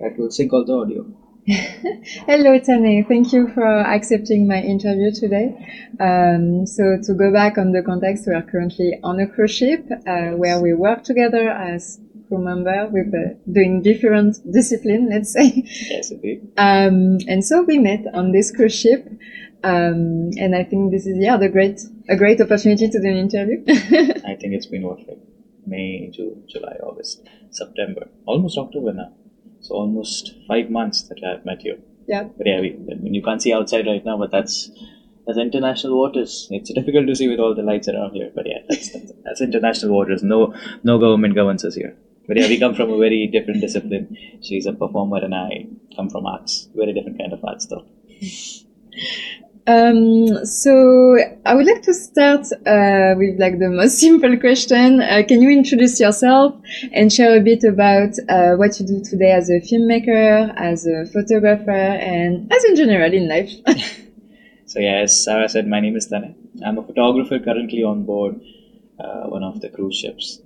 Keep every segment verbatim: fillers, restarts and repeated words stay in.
That will sync all the audio. Hello, Tane. Thank you for accepting my interview today. Um, so to go back on the context, we are currently on a cruise ship uh, where we work together as crew member with uh, doing different discipline, let's say. Yes, indeed. Um, and so we met on this cruise ship. Um, and I think this is, yeah, the great, a great opportunity to do an interview. I think it's been what, like May, June, July, August, September, almost October now. So almost five months that I've met you. Yeah. But yeah, we, I mean, you can't see outside right now, but that's that's international waters. It's difficult to see with all the lights around here. But yeah, that's that's, that's international waters. No no government governs us here. But yeah, we come from a very different discipline. She's a performer and I come from arts. Very different kind of arts though. Um, so I would like to start uh, with like the most simple question. Uh, can you introduce yourself and share a bit about uh, what you do today as a filmmaker, as a photographer, and as in general in life? So yeah, as Sarah said, my name is Tane. I'm a photographer currently on board uh, one of the cruise ships,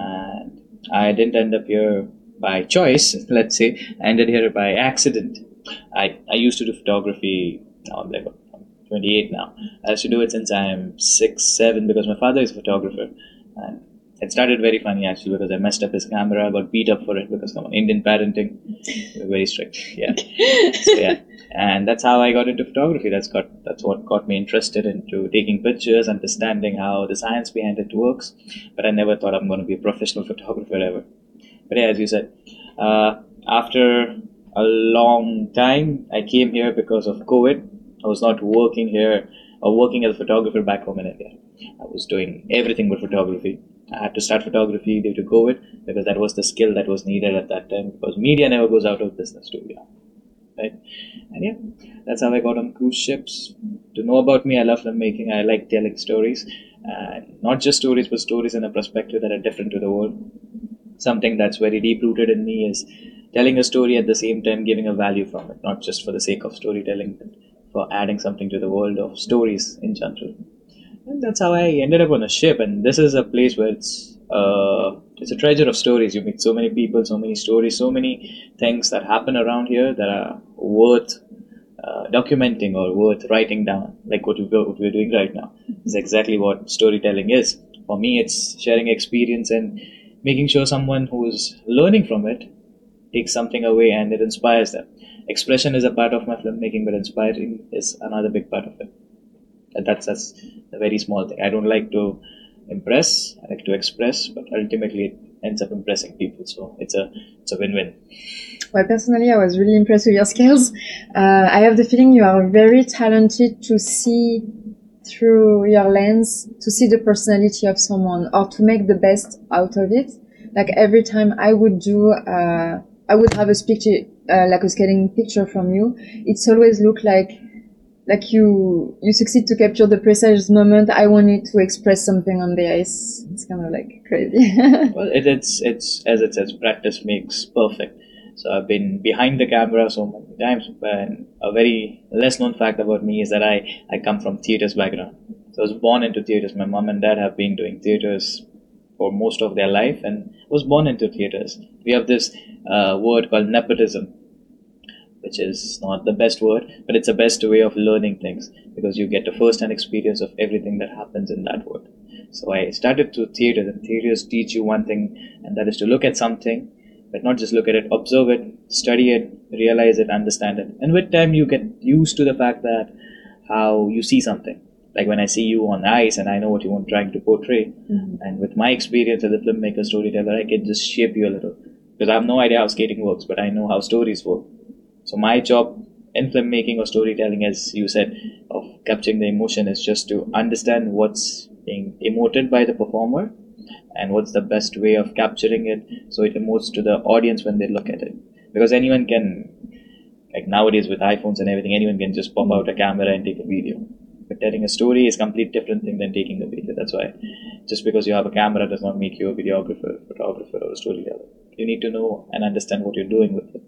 and I didn't end up here by choice. Let's say I ended here by accident. I I used to do photography. Now I'm like twenty-eight now. I used to do it since I'm six, seven because my father is a photographer. And it started very funny actually because I messed up his camera. I got beat up for it because come on, Indian parenting, we're very strict. Yeah. So yeah. And that's how I got into photography. That's got that's what got me interested into taking pictures, understanding how the science behind it works. But I never thought I'm going to be a professional photographer ever. But yeah, as you said, uh, after a long time, I came here because of COVID. I was not working here or working as a photographer back home in India. I was doing everything but photography. I had to start photography due to COVID because that was the skill that was needed at that time because media never goes out of business too. Yeah. Right? And yeah, that's how I got on cruise ships. To know about me, I love filmmaking. I like telling stories. And not just stories, but stories in a perspective that are different to the world. Something that's very deep rooted in me is telling a story at the same time giving a value from it, not just for the sake of storytelling, but for adding something to the world of stories in general. And that's how I ended up on a ship. And this is a place where it's uh, it's a treasure of stories. You meet so many people, so many stories, so many things that happen around here that are worth uh, documenting or worth writing down, like what, we, what we're doing right now. Is exactly what storytelling is. For me, it's sharing experience and making sure someone who is learning from it takes something away and it inspires them. Expression is a part of my filmmaking, but inspiring is another big part of it. And that's, that's a very small thing. I don't like to impress, I like to express, but ultimately it ends up impressing people. So it's a it's a win-win. Well, personally, I was really impressed with your skills. Uh, I have the feeling you are very talented to see through your lens, to see the personality of someone or to make the best out of it. Like every time I would do, uh, I would have a picture, uh, like a scanning picture from you. It's always look like, like you, you succeed to capture the precise moment I wanted to express something on the ice. It's kind of like crazy. Well, it, it's, it's, as it says, practice makes perfect. So I've been behind the camera so many times, and a very less known fact about me is that I, I come from theatres background. So I was born into theatres. My mom and dad have been doing theatres for most of their life and was born into theatres. We have this uh, word called nepotism, which is not the best word, but it's the best way of learning things because you get a first-hand experience of everything that happens in that word. So I started through theatres, and theatres teach you one thing, and that is to look at something, but not just look at it, observe it, study it, realize it, understand it. And with time, you get used to the fact that how you see something. Like when I see you on ice and I know what you want trying to portray, mm-hmm. and with my experience as a filmmaker, storyteller, I can just shape you a little. Because I have no idea how skating works, but I know how stories work. So my job in filmmaking or storytelling, as you said, of capturing the emotion is just to understand what's being emoted by the performer and what's the best way of capturing it so it emotes to the audience when they look at it. Because anyone can, like nowadays with iPhones and everything, anyone can just pop out a camera and take a video. But telling a story is a completely different thing than taking a video. That's why just because you have a camera does not make you a videographer, photographer, or a storyteller. You need to know and understand what you're doing with it.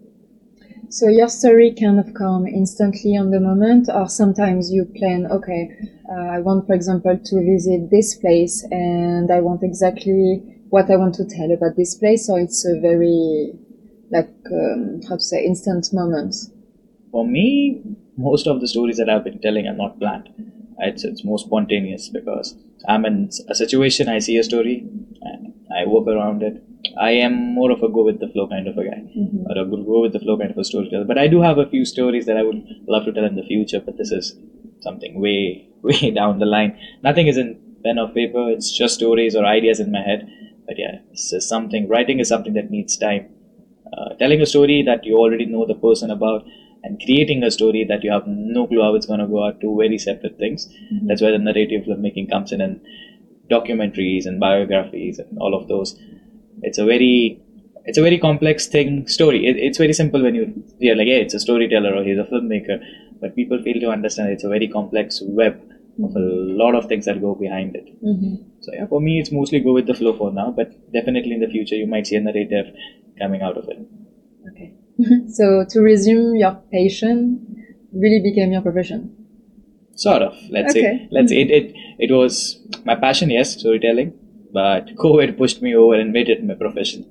So your story kind of come instantly on the moment, or sometimes you plan, okay, uh, I want, for example, to visit this place and I want exactly what I want to tell about this place, so it's a very like um, how to say, instant moments? For me, most of the stories that I've been telling are not planned. It's, it's more spontaneous because I'm in a situation, I see a story, and I work around it. I am more of a go with the flow kind of a guy, mm-hmm. or a go with the flow kind of a storyteller. But I do have a few stories that I would love to tell in the future, but this is something way, way down the line. Nothing is in pen or paper, it's just stories or ideas in my head. But yeah, this is something, writing is something that needs time. Uh, telling a story that you already know the person about and creating a story that you have no clue how it's going to go are two very separate things. Mm-hmm. That's where the narrative filmmaking comes in, and documentaries and biographies and all of those. It's a very, it's a very complex thing. Story. It, it's very simple when you you're like, hey, it's a storyteller or he's a filmmaker, but people fail to understand it's a very complex web mm-hmm. of a lot of things that go behind it. Mm-hmm. So yeah, for me, it's mostly go with the flow for now, but definitely in the future you might see a narrative coming out of it. Okay. So to resume, your passion really became your profession. Sort of. Let's okay. say. Let's say it, it. It was my passion, yes, storytelling. But COVID pushed me over and made it my profession.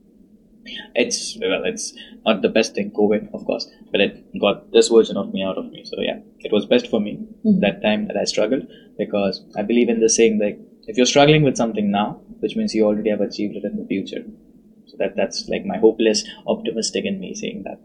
It's well, it's not the best thing, COVID, of course, but it got this version of me out of me. So yeah, it was best for me mm-hmm. that time that I struggled, because I believe in the saying like, if you're struggling with something now, which means you already have achieved it in the future. So that that's like my hopeless optimistic in me saying that.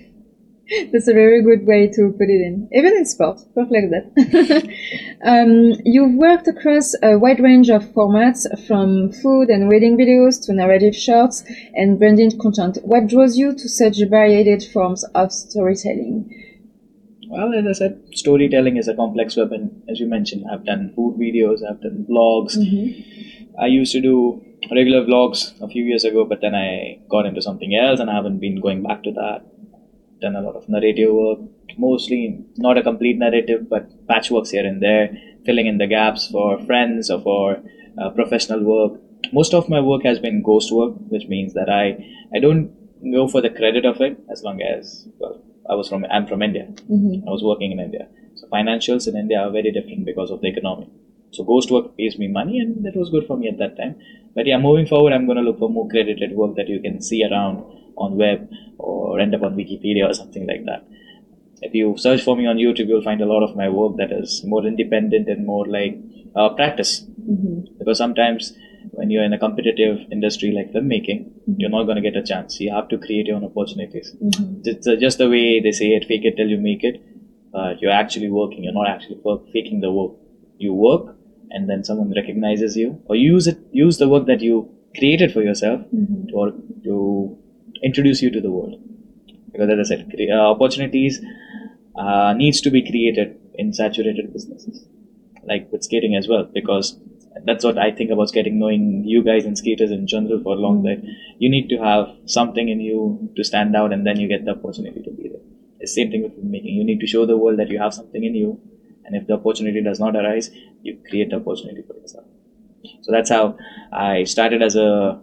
That's a very good way to put it in. Even in sport, work like that. um, you've worked across a wide range of formats, from food and wedding videos to narrative shorts and branded content. What draws you to such varied forms of storytelling? Well, as I said, storytelling is a complex weapon. As you mentioned, I've done food videos, I've done vlogs. Mm-hmm. I used to do regular vlogs a few years ago, but then I got into something else and I haven't been going back to that. Done a lot of narrative work, mostly not a complete narrative, but patchworks here and there, filling in the gaps for friends or for uh, professional work. Most of my work has been ghost work, which means that I, I don't go for the credit of it, as long as, well, I was from, I'm from India. Mm-hmm. I was working in India. So financials in India are very different because of the economy. So ghost work pays me money, and that was good for me at that time. But yeah, moving forward, I'm going to look for more credited work that you can see around on web or end up on Wikipedia or something like that. If you search for me on YouTube, you'll find a lot of my work that is more independent and more like uh, practice. Mm-hmm. Because sometimes when you're in a competitive industry like filmmaking, mm-hmm. you're not going to get a chance. You have to create your own opportunities. Mm-hmm. It's uh, just the way they say it, fake it till you make it. Uh, you're actually working. You're not actually faking the work. You work, and then someone recognizes you, or use it, use the work that you created for yourself mm-hmm. to, or, to introduce you to the world. Because as I said, uh, opportunities uh, needs to be created in saturated businesses, like with skating as well, because that's what I think about skating, knowing you guys and skaters in general for a long mm-hmm. time. You need to have something in you to stand out, and then you get the opportunity to be there. It's the same thing with filmmaking. You need to show the world that you have something in you, and if the opportunity does not arise, you create the opportunity for yourself. So that's how I started as a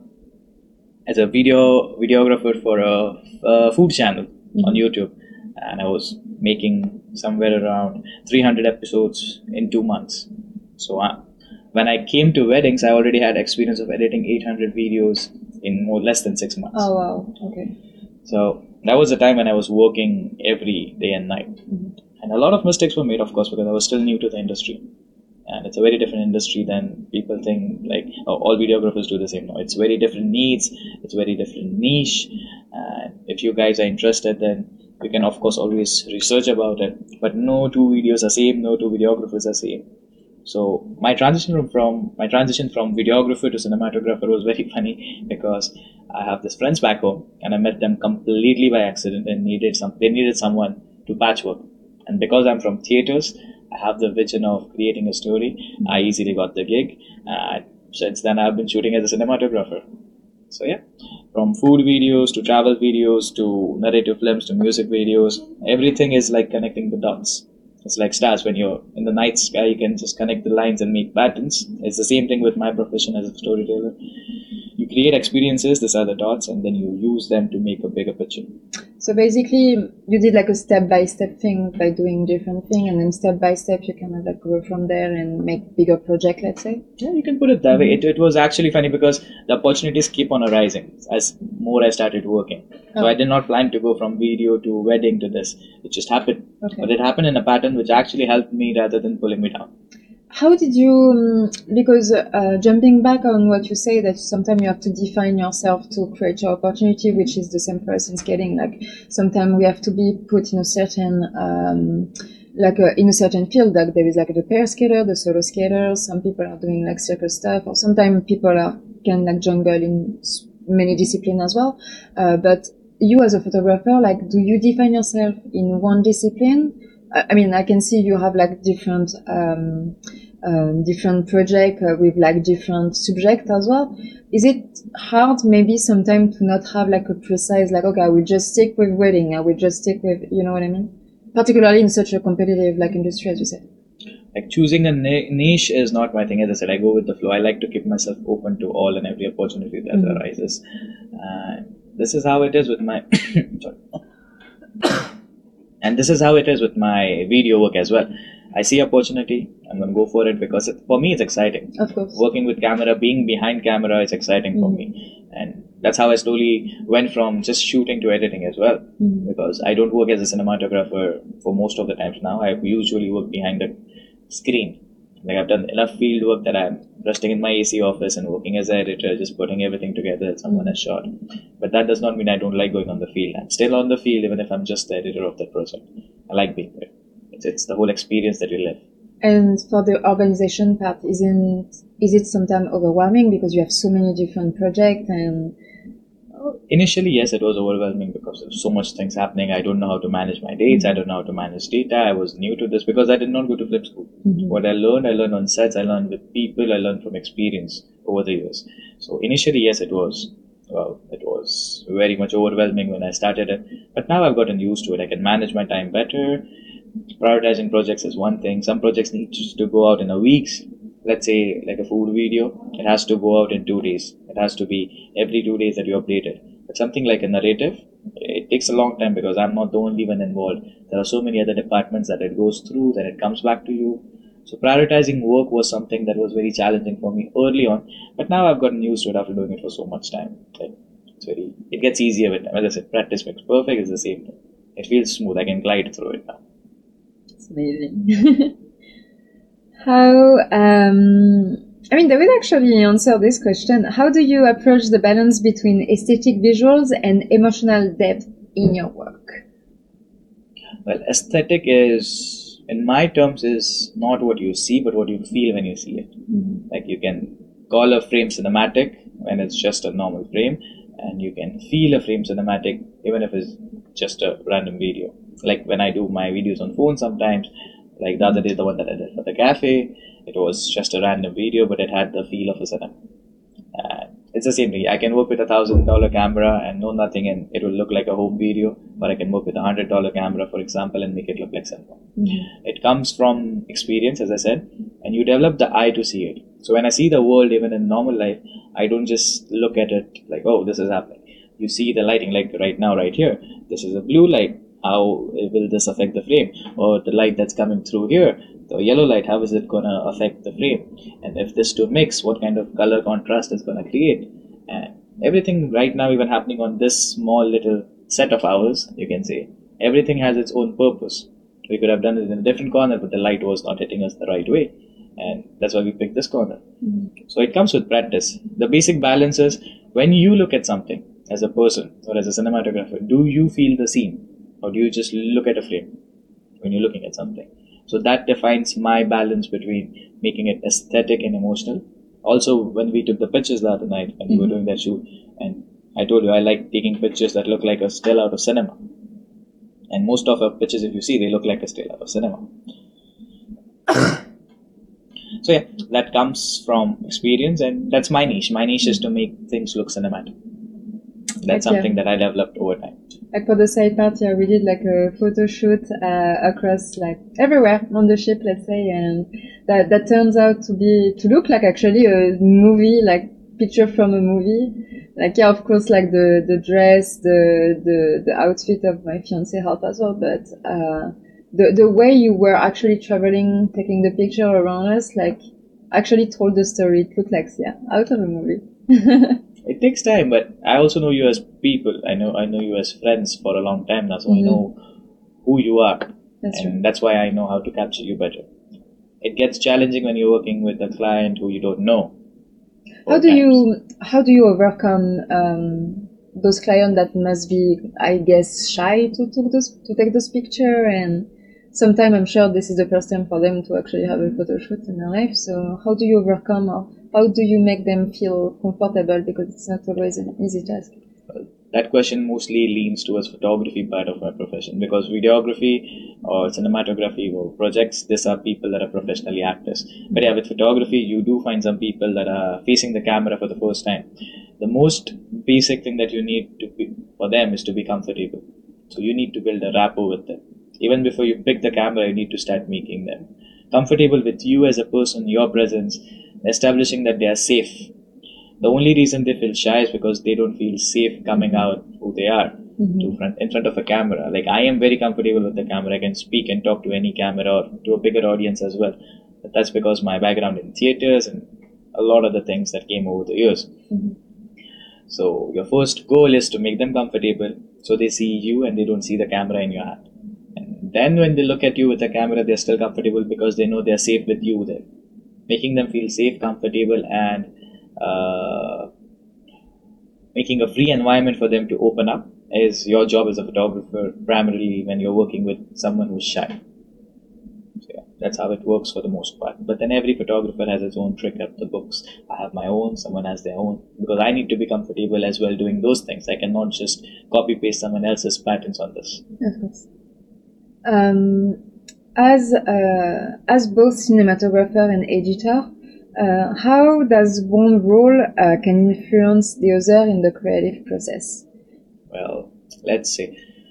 as a video videographer for a, a food channel mm-hmm. on YouTube, and I was making somewhere around three hundred episodes in two months. So uh, when I came to weddings, I already had experience of editing eight hundred videos in more less than six months. Oh wow! Okay. So that was the time when I was working every day and night, mm-hmm. and a lot of mistakes were made, of course, because I was still new to the industry. And it's a very different industry than people think, like, oh, all videographers do the same. No, it's very different needs. It's very different niche. And if you guys are interested, then you can, of course, always research about it. But no two videos are same. No two videographers are same. So my transition from, from my transition from videographer to cinematographer was very funny, because I have this friends back home, and I met them completely by accident, and needed some. They needed someone to patchwork. And because I'm from theaters, I have the vision of creating a story. I easily got the gig. Uh, since then, I've been shooting as a cinematographer. So yeah, from food videos to travel videos to narrative films to music videos, everything is like connecting the dots. It's like stars. When you're in the night sky, you can just connect the lines and make patterns. It's the same thing with my profession as a storyteller. You create experiences, these are the dots, and then you use them to make a bigger picture. So basically, you did like a step-by-step thing by doing different thing, and then step-by-step you kind of like go from there and make bigger project, let's say. Yeah, you can put it that way. It, it was actually funny because the opportunities keep on arising as more I started working. So Oh. I did not plan to go from video to wedding to this. It just happened. Okay. But it happened in a pattern which actually helped me rather than pulling me down. How did you, um, because uh, jumping back on what you say, that sometimes you have to define yourself to create your opportunity, which is the same for us in scaling. Like sometimes we have to be put in a certain, um, like a, in a certain field. Like there is like the pair scaler, the solo scaler. Some people are doing like circle stuff, or sometimes people are can like jungle in s- many disciplines as well. Uh, but you as a photographer, like, do you define yourself in one discipline? I I mean, I can see you have like different, um, um, different project uh, with like different subject as well. Is it hard maybe sometimes to not have like a precise, like, okay, I will just stick with wedding, I will just stick with, you know what I mean? Particularly in such a competitive like industry, as you said. Like choosing a ni- niche is not my thing. As I said, I go with the flow. I like to keep myself open to all and every opportunity that Mhm. arises. Uh, this is how it is with my sorry. And this is how it is with my video work as well. I see opportunity, I'm going to go for it because it, for me it's exciting. Of course. Working with camera, being behind camera is exciting for Mhm. me. And that's how I slowly went from just shooting to editing as well. Mhm. Because I don't work as a cinematographer for most of the times now. I usually work behind the screen. Like I've done enough field work that I'm resting in my A C office and working as an editor, just putting everything together that someone has shot. But that does not mean I don't like going on the field. I'm still on the field even if I'm just the editor of that project. I like being there. It's, it's the whole experience that you live. And for the organization part, isn't, is it sometimes overwhelming because you have so many different projects and Initially, yes, it was overwhelming because there's so much things happening. I don't know how to manage my dates. I don't know how to manage data. I was new to this because I did not go to flip school. Mhm. What I learned, I learned on sets. I learned with people. I learned from experience over the years. So initially, yes, it was. Well, it was very much overwhelming when I started it. But now I've gotten used to it. I can manage my time better. Prioritizing projects is one thing. Some projects need to to go out in a week. Let's say like a food video, it has to go out in two days. It has to be every two days that you update it. But something like a narrative, it takes a long time because I'm not the only one involved. There are so many other departments that it goes through, then it comes back to you. So prioritizing work was something that was very challenging for me early on, but now I've gotten used to it after doing it for so much time. Like, it's very, it gets easier with time. As I said, practice makes perfect. It's the same thing. It feels smooth. I can glide through it now. it's amazing. How, um, I mean, David actually answered this question. How do you approach the balance between aesthetic visuals and emotional depth in your work? Well, aesthetic is, in my terms, is not what you see, but what you feel when you see it. Mhm. Like you can call a frame cinematic when it's just a normal frame, and you can feel a frame cinematic even if it's just a random video. Like when I do my videos on phone sometimes, like the other day, the one that I did for the cafe, it was just a random video, but it had the feel of a cinema. Uh, it's the same thing. I can work with a thousand dollar camera and know nothing, and it will look like a home video. Or I can work with a hundred dollar camera, for example, and make it look like cinema. Mhm. It comes from experience, as I said, and you develop the eye to see it. So when I see the world, even in normal life, I don't just look at it like, oh, this is happening. You see the lighting, like right now, right here. This is a blue light. How will this affect the frame? Or the light that's coming through here, the yellow light, how is it going to affect the frame? And if this two mix, what kind of color contrast is going to create? And everything right now, even happening on this small little set of ours, you can say, everything has its own purpose. We could have done it in a different corner, but the light was not hitting us the right way. And that's why we picked this corner. Mhm. So it comes with practice. The basic balance is when you look at something as a person or as a cinematographer, do you feel the scene? Or do you just look at a frame when you're looking at something? So that defines my balance between making it aesthetic and emotional. Also, when we took the pictures the other night, when we were Mhm. doing that shoot, and I told you I like taking pictures that look like a still out of cinema. And most of our pictures, if you see, they look like a still out of cinema. So yeah, that comes from experience, and that's my niche. My niche is to make things look cinematic. That's Okay. something that I developed over time. Like for the side part, yeah, we did like a photo shoot uh, across like everywhere on the ship, let's say, and that that turns out to be to look like actually a movie, like picture from a movie. Like, yeah, of course, like the, the dress, the, the, the outfit of my fiancé helped as well, but, uh, the, the way you were actually traveling, taking the picture around us, like, actually told the story. It looked like, yeah, out of a movie. It takes time, but I also know you as people. I know I know you as friends for a long time now, so mm-hmm. I know who you are, that's and true. That's why I know how to capture you better. It gets challenging when you're working with a client who you don't know. How do times. you how do you overcome um, those clients that must be, I guess, shy to take those to take those picture, and sometimes I'm sure this is the first time for them to actually have a photo shoot in their life. So how do you overcome, or how do you make them feel comfortable, because it's not always an easy task? Well, that question mostly leans towards photography part of my profession, because videography or cinematography or projects, these are people that are professionally actors. But yeah, with photography, you do find some people that are facing the camera for the first time. The most basic thing that you need to be, for them is to be comfortable. So you need to build a rapport with them. Even before you pick the camera, you need to start making them comfortable with you as a person, your presence, establishing that they are safe. The only reason they feel shy is because they don't feel safe coming out who they are mm-hmm. to front, in front of a camera. Like, I am very comfortable with the camera. I can speak and talk to any camera or to a bigger audience as well. But that's because my background in theaters and a lot of the things that came over the years. Mm-hmm. So your first goal is to make them comfortable so they see you and they don't see the camera in your hand. And then when they look at you with the camera, they're still comfortable because they know they're safe with you there. Making them feel safe, comfortable, and uh, making a free environment for them to open up is your job as a photographer, primarily when you're working with someone who's shy. So yeah, that's how it works for the most part. But then every photographer has his own trick of the books. I have my own, someone has their own, because I need to be comfortable as well doing those things. I cannot just copy paste someone else's patterns on this. Of course. Um, as uh, as both cinematographer and editor, Uh, how does one role uh, can influence the other in the creative process? Well, let's see.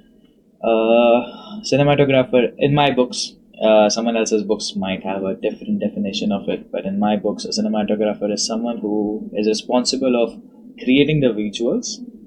Uh, cinematographer, in my books, uh, someone else's books might have a different definition of it, but in my books, a cinematographer is someone who is responsible of creating the visuals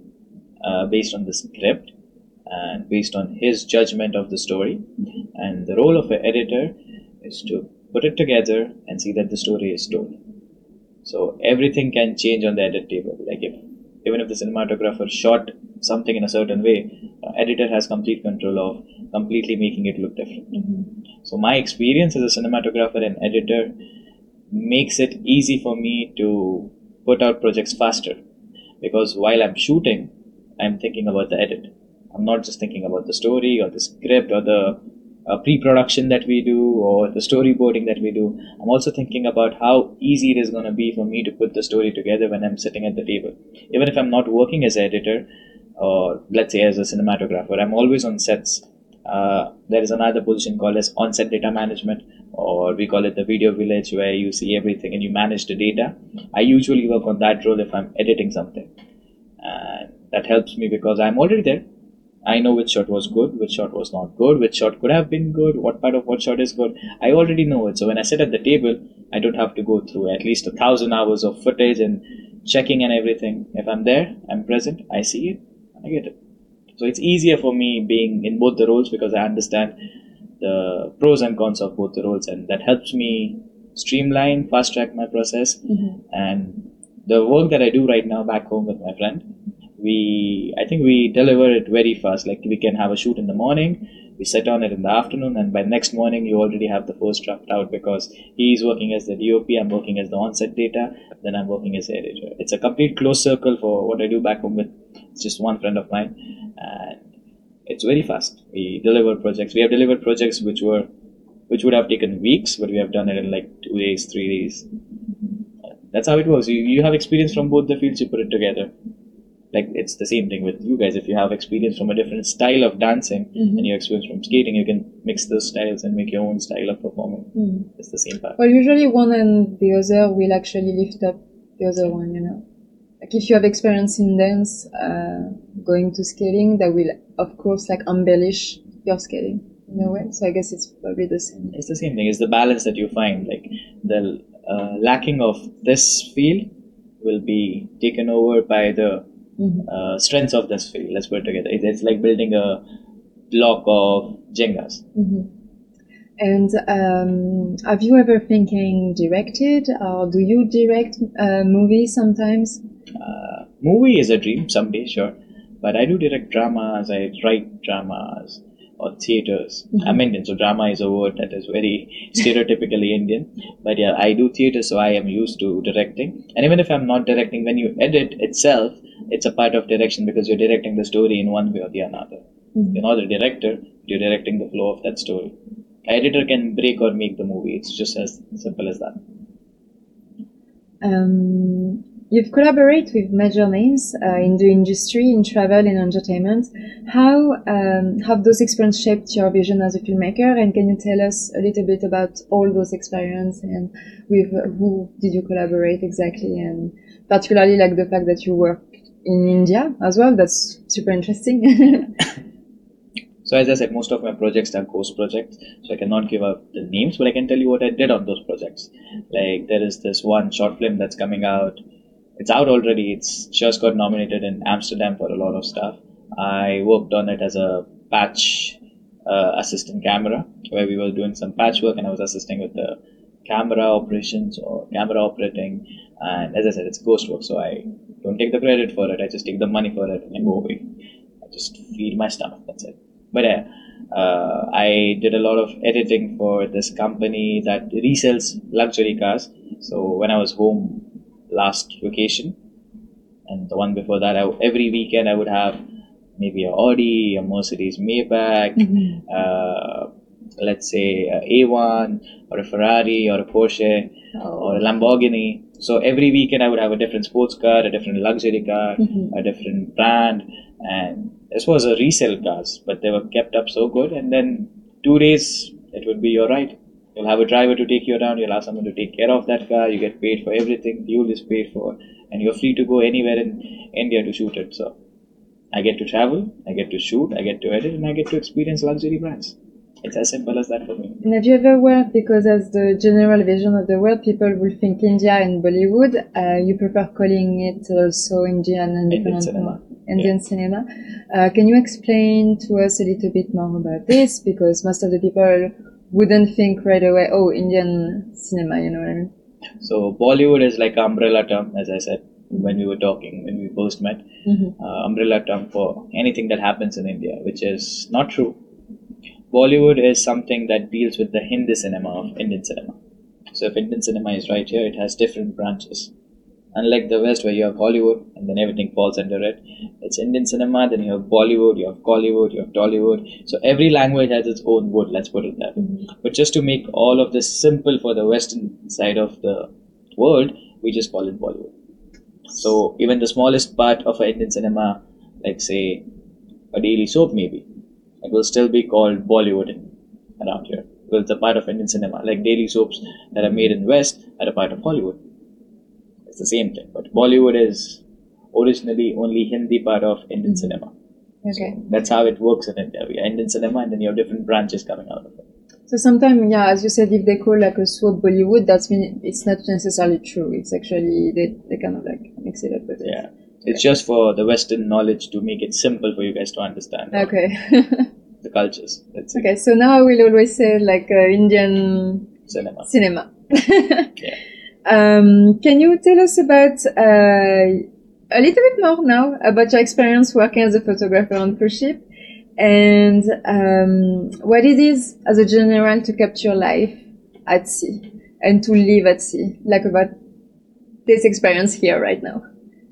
uh, based on the script and based on his judgment of the story. And the role of an editor is to put it together and see that the story is told. So everything can change on the edit table. Like, if even if the cinematographer shot something in a certain way, uh, editor has complete control of completely making it look different. Mm-hmm. So my experience as a cinematographer and editor makes it easy for me to put out projects faster, because while I'm shooting, I'm thinking about the edit. I'm not just thinking about the story or the script or the Uh, pre-production that we do or the storyboarding that we do. I'm also thinking about how easy it is going to be for me to put the story together when I'm sitting at the table. Even if I'm not working as an editor or let's say as a cinematographer, I'm always on sets. Uh, there is another position called as on-set data management, or we call it the video village, where you see everything and you manage the data. I usually work on that role if I'm editing something, and that helps me because I'm already there. I know which shot was good, which shot was not good, which shot could have been good, what part of what shot is good. I already know it. So when I sit at the table, I don't have to go through at least a thousand hours of footage and checking and everything. If I'm there, I'm present, I see it, I get it. So it's easier for me being in both the roles because I understand the pros and cons of both the roles, and that helps me streamline, fast track my process. Mm-hmm. And the work that I do right now back home with my friend, we I think we deliver it very fast. Like, we can have a shoot in the morning, we set on it in the afternoon, and by next morning you already have the first draft out, because he's working as the D O P, I'm working as the on-set data, then I'm working as the editor. It's a complete closed circle for what I do back home with just one friend of mine, and it's very fast. We deliver projects. We have delivered projects which were which would have taken weeks, but we have done it in like two days, three days. That's how it works. You, you have experience from both the fields, you put it together. Like, it's the same thing with you guys. If you have experience from a different style of dancing, mm-hmm. and you experience from skating, you can mix those styles and make your own style of performing. Mm. It's the same part. Well, usually one and the other will actually lift up the other one, you know. Like, if you have experience in dance, uh, going to skating, that will, of course, like, embellish your skating in a way. So I guess it's probably the same. It's the same thing. It's the balance that you find. Like, the uh, lacking of this field will be taken over by the Mm-hmm. uh, strengths of this field. Let's put it together. It- It's like building a block of Jengas. Mm-hmm. And um, have you ever thinking directed, or do you direct uh, movies sometimes? Uh, movie is a dream someday, sure. But I do direct dramas, I write dramas or theaters. Mhm. I'm Indian, so drama is a word that is very stereotypically Indian. But yeah, I do theater, so I am used to directing. And even if I'm not directing, when you edit itself, it's a part of direction because you're directing the story in one way or the another. Mhm. You're not the director, you're directing the flow of that story. Editor can break or make the movie. It's just as simple as that. Um, you've collaborated with major names uh, in the industry, in travel and entertainment. How um, have those experiences shaped your vision as a filmmaker? And can you tell us a little bit about all those experiences and with who did you collaborate exactly? And particularly like the fact that you worked in India as well. That's super interesting. So as I said, most of my projects are ghost projects, so I cannot give out the names, but I can tell you what I did on those projects. Like there is this one short film that's coming out. It's out already. It's just got nominated in Amsterdam for a lot of stuff. I worked on it as a patch uh, assistant camera, where we were doing some patchwork, and I was assisting with the camera operations or camera operating. And as I said, it's ghost work, so I don't take the credit for it. I just take the money for it and I go away. I just feed my stomach. That's it. But uh, uh, I did a lot of editing for this company that resells luxury cars. So when I was home last vacation, and the one before that, I, every weekend I would have maybe a Audi, a Mercedes Maybach, Mhm. uh, let's say a A1 or a Ferrari or a Porsche or a Lamborghini. So every weekend I would have a different sports car, a different luxury car, Mhm. a different brand, and this was a resale cars, but they were kept up so good. And then two days it would be your ride. You'll have a driver to take you around. You'll have someone to take care of that car. You get paid for everything. Fuel is paid for, and you're free to go anywhere in India to shoot it. So I get to travel, I get to shoot, I get to edit, and I get to experience luxury brands. It's as simple as that for me. And have you ever worked, because as the general vision of the world, people will think India and Bollywood, uh, you prefer calling it also Indian Indian independent cinema. Indian cinema. Uh, can you explain to us a little bit more about this? Because most of the people wouldn't think right away, oh, Indian cinema, you know what I mean? So Bollywood is like umbrella term, as I said when we were talking, when we first met. Mm-hmm. Uh, umbrella term for anything that happens in India, which is not true. Bollywood is something that deals with the Hindi cinema of Indian cinema. So if Indian cinema is right here, it has different branches. Unlike the West, where you have Hollywood and then everything falls under it, it's Indian cinema, then you have Bollywood, you have Collywood, you have Tollywood. So every language has its own wood, let's put it that way. Mm-hmm. But just to make all of this simple for the Western side of the world, we just call it Bollywood. So even the smallest part of an Indian cinema, like say a daily soap maybe, it will still be called Bollywood in, around here. Because it's a part of Indian cinema. Like daily soaps that are made in West are a part of Hollywood. It's the same thing. But Bollywood is originally only Hindi part of Indian cinema. Okay. So that's how it works in India. We have Indian cinema and then you have different branches coming out of it. So sometimes, yeah, as you said, if they call like a soap Bollywood, that's mean it's not necessarily true. It's actually, they, they kind of like mix it up with it. Yeah. It's just for the Western knowledge to make it simple for you guys to understand. Okay. The cultures. That's it. Okay, so now I will always say like uh, Indian Cinema. cinema. Yeah. Um, can you tell us about uh, a little bit more now about your experience working as a photographer on cruise ship, and um, what it is as a general to capture life at sea and to live at sea, like about this experience here right now?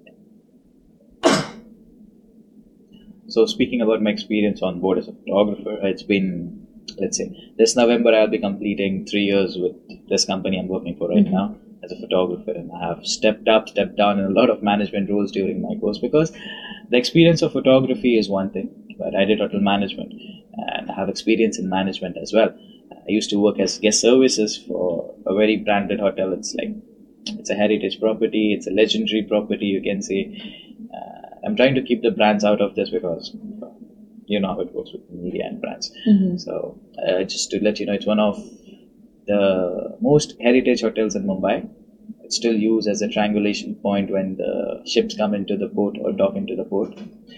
So speaking about my experience on board as a photographer, it's been, let's say, this November I'll be completing three years with this company I'm working for right Mhm. now as a photographer, and I have stepped up, stepped down in a lot of management roles during my course because the experience of photography is one thing, but I did hotel management and I have experience in management as well. I used to work as guest services for a very branded hotel. It's like, it's a heritage property, it's a legendary property, you can say. Uh, I'm trying to keep the brands out of this because uh, you know how it works with media and brands. Mm-hmm. So uh, just to let you know, it's one of the most heritage hotels in Mumbai. still use as a triangulation point when the ships come into the port or dock into the port.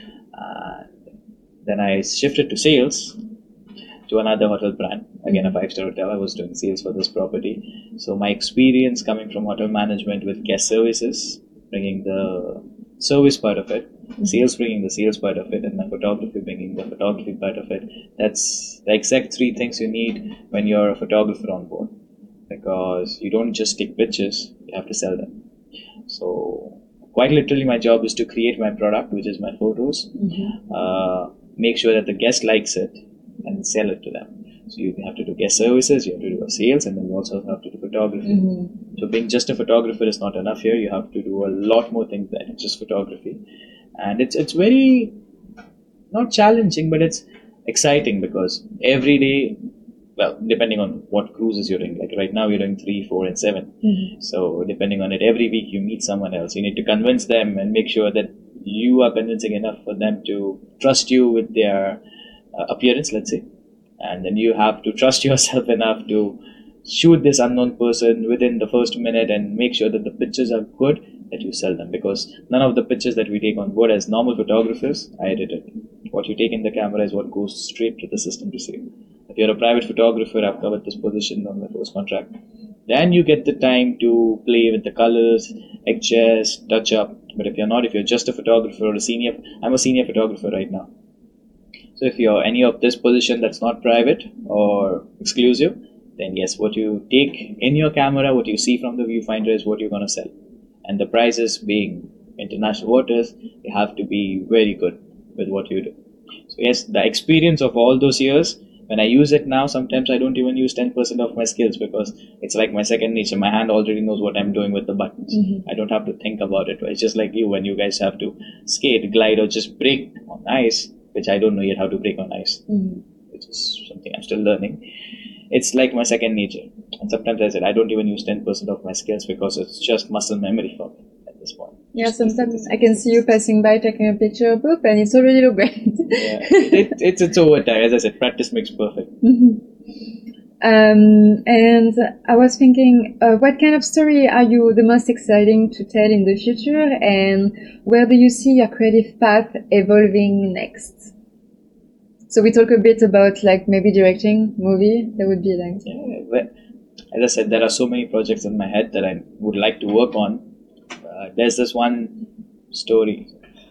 Uh, then I shifted to sales to another hotel brand, again a five-star hotel. I was doing sales for this property. So my experience coming from hotel management with guest services, bringing the service part of it, sales bringing the sales part of it, and my photography bringing the photography part of it. That's the exact three things you need when you're a photographer on board, because you don't just take pictures, you have to sell them. So quite literally my job is to create my product, which is my photos, mm-hmm. uh, make sure that the guest likes it and sell it to them. So you have to do guest services, you have to do sales, and then you also have to do photography. Mm-hmm. So being just a photographer is not enough here. You have to do a lot more things than just photography. And it's it's very, not challenging, but it's exciting, because every day, well, depending on what cruises you're doing, like right now you're doing three, four, and seven. Mm-hmm. So depending on it, every week you meet someone else. You need to convince them and make sure that you are convincing enough for them to trust you with their uh, appearance, let's say. And then you have to trust yourself enough to shoot this unknown person within the first minute and make sure that the pictures are good, that you sell them. Because none of the pictures that we take on board as normal photographers are edited. What you take in the camera is what goes straight to the system to save. If you're a private photographer, I've covered this position on my first contract, then you get the time to play with the colors, adjust, touch up. But if you're not, if you're just a photographer or a senior, I'm a senior photographer right now. So if you're any of this position that's not private or exclusive, then yes, what you take in your camera, what you see from the viewfinder is what you're going to sell. And the prices being international waters, you have to be very good with what you do. So yes, the experience of all those years, when I use it now, sometimes I don't even use ten percent of my skills, because it's like my second nature. My hand already knows what I'm doing with the buttons. Mm-hmm. I don't have to think about it. It's just like you, when you guys have to skate, glide, or just brake on ice, which I don't know yet how to brake on ice, mm-hmm. which is something I'm still learning. It's like my second nature. And sometimes I said I don't even use ten percent of my skills, because it's just muscle memory for me at this point. Yeah, sometimes I can see you passing by, taking a picture, boop, and it's already look great. Yeah, it, it's it's over time. As I said, practice makes perfect. Mm-hmm. Um, and I was thinking, uh, what kind of story are you the most exciting to tell in the future, and where do you see your creative path evolving next? So we talk a bit about like maybe directing movie. That would be like. Yeah, well, as I said, there are so many projects in my head that I would like to work on. Uh, there's this one story,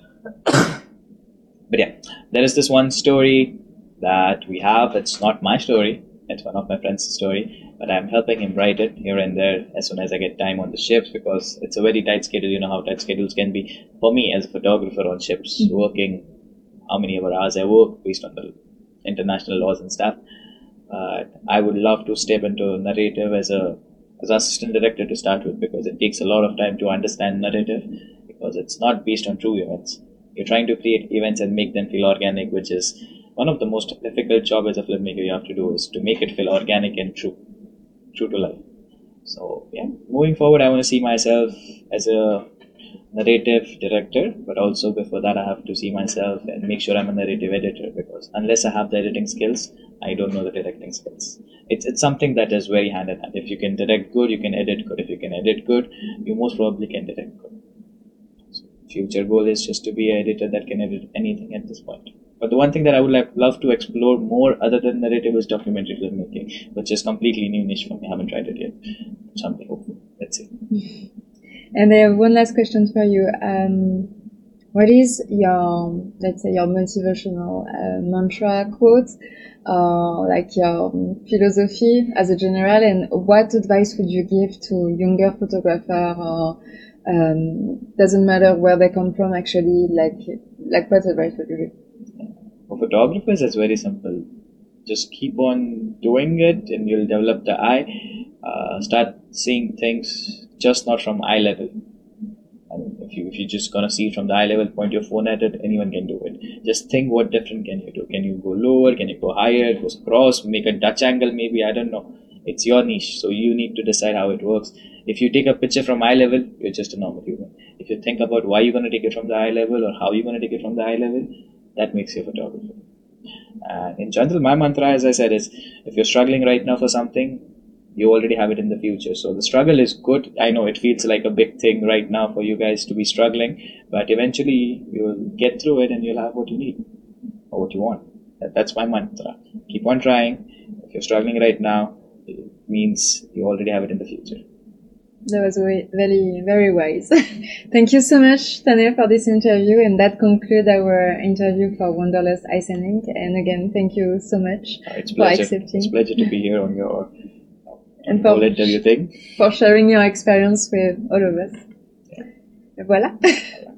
but yeah, there is this one story that we have. It's not my story. It's one of my friend's story, but I'm helping him write it here and there as soon as I get time on the ships, because it's a very tight schedule. You know how tight schedules can be for me as a photographer on ships, mm-hmm. working how many hours I work based on the international laws and stuff. Uh, I would love to step into narrative as a as assistant director to start with, because it takes a lot of time to understand narrative, because it's not based on true events. You're trying to create events and make them feel organic, which is one of the most difficult jobs as a filmmaker you have to do, is to make it feel organic and true, true to life. So yeah, moving forward, I want to see myself as a narrative director, but also before that I have to see myself and make sure I'm a narrative editor, because unless I have the editing skills, I don't know the directing skills. It's it's something that is very hand in hand. If you can direct good, you can edit good. If you can edit good, you most probably can direct good. So future goal is just to be an editor that can edit anything at this point. But the one thing that I would like, love to explore more other than narrative is documentary filmmaking, which is completely new niche for me. I haven't tried it yet. Something hopeful. Let's see. And I have one last question for you. Um, what is your, let's say, your motivational uh, mantra, quote, uh, like your philosophy as a general, and what advice would you give to younger photographer, or um, doesn't matter where they come from, actually, like, like what advice would you give? For photographers, it's very simple. Just keep on doing it and you'll develop the eye. Uh, start seeing things just not from eye level. I mean, if, you, if you're just going to see it from the eye level, point your phone at it, anyone can do it. Just think what different can you do. Can you go lower? Can you go higher? Go across? Make a Dutch angle maybe? I don't know. It's your niche, so you need to decide how it works. If you take a picture from eye level, you're just a normal human. If you think about why you're going to take it from the eye level or how you're going to take it from the eye level, that makes you a photographer. And in general, my mantra, as I said, is if you're struggling right now for something, you already have it in the future. So the struggle is good. I know it feels like a big thing right now for you guys to be struggling, but eventually you'll get through it and you'll have what you need or what you want. That, that's my mantra. Keep on trying. If you're struggling right now, it means you already have it in the future. That was very, very wise. Thank you so much, Tanay, for this interview. And that concludes our interview for Wanderlust Icening. And again, thank you so much uh, it's for pleasure. accepting. It's a pleasure to be here on your and for, whole interview thing. For sharing your experience with all of us. Yeah. Et voilà.